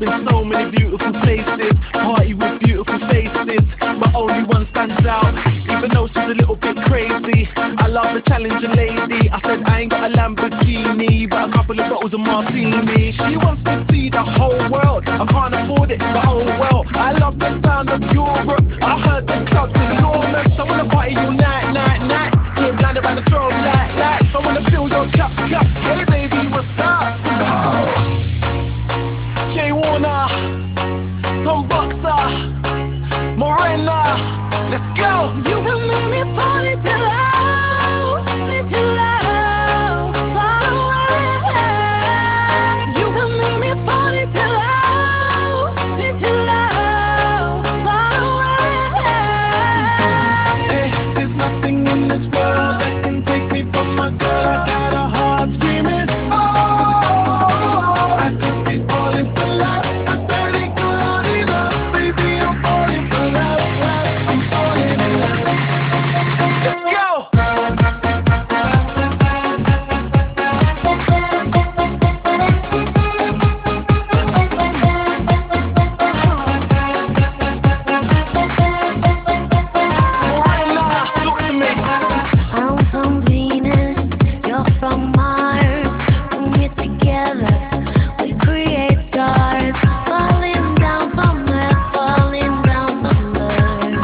been so many beautiful places, party with beautiful faces, but only one stands out, even though she's a little bit crazy. I love the challenger lady. I said I ain't got a Lamborghini, but a couple of bottles of martini. She wants to see the whole world. I can't afford it, but oh well. I love the sound of Europe. I heard the club's enormous. I wanna party all night, night, night. Get blinded by the strobe lights. I wanna fill your cup. Hey baby, what's up? Jay Warner, Tom Boxer, Morena, let's go. You can make me fall into love, far away. You can make me fall into love, far away. Hey, there's nothing in this world that can take me from my girl. I got a heart screaming, oh, I could be falling for love. I'm barely good enough, baby, I'm falling for love. I'm falling in love. Let's go. Morena, talk to me. I'm from Venus, you're from Mars. When we're together, we create stars. Falling down from Earth, falling down from Earth.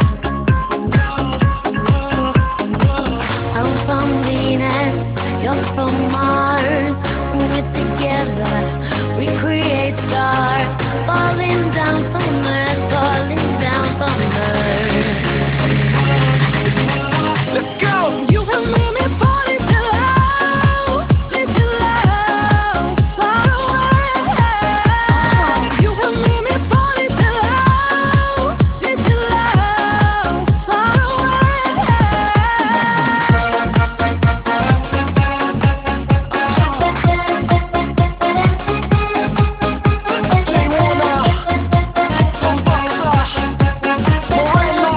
I'm from Venus, you're from Mars. When we're together, we create stars. Falling down from Earth, falling down from Earth. Let's go. You can make me fall into love, far away. You can make me fall into love, far away. Jay Warner, Tom Boxer, Morena.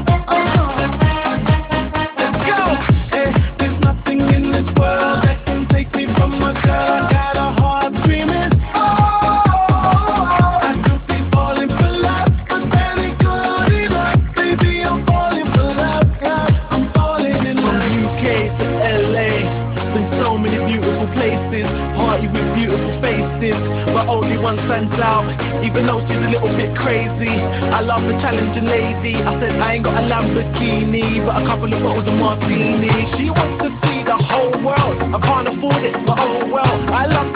Let's go. Hey, there's nothing in this world that can take me from my girl. I got a heart screaming, oh, I could be falling for love. I'm barely good enough, baby, I'm falling for love. I'm falling in love. From UK to LA, been so many beautiful places, party with beautiful faces, but only one stands out, even though she's a little bit crazy. I love the challenger lady. I said I ain't got a Lamborghini, but a couple of bottles of martini. She wants to see the whole world. I can't afford it, but oh well. I love